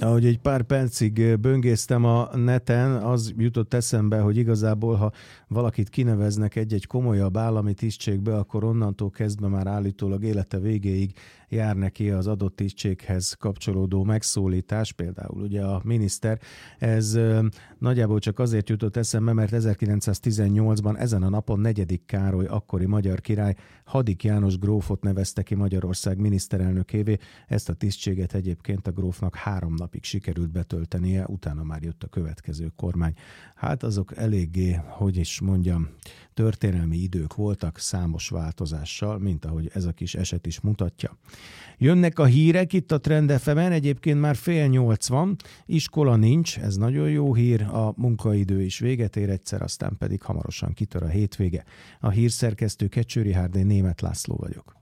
Ahogy egy pár percig böngésztem a neten, az jutott eszembe, hogy igazából, ha valakit kineveznek egy-egy komolyabb állami tisztségbe, akkor onnantól kezdve már állítólag élete végéig jár neki az adott tisztséghez kapcsolódó megszólítás, például ugye a miniszter. Ez nagyjából csak azért jutott eszembe, mert 1918-ban ezen a napon 4. Károly akkori magyar király Hadik János grófot nevezte ki Magyarország miniszterelnökévé. Ezt a tisztséget egyébként a grófnak 3 napig sikerült betöltenie, utána már jött a következő kormány. Hát azok eléggé, hogy is mondjam, történelmi idők voltak számos változással, mint ahogy ez a kis eset is mutatja. Jönnek a hírek itt a Trend FM-en, egyébként már 7:30 van, iskola nincs, ez nagyon jó hír, a munkaidő is véget ér egyszer, aztán pedig hamarosan kitör a hétvége. A hírszerkesztő Kecsőri Hárdé, Németh László vagyok.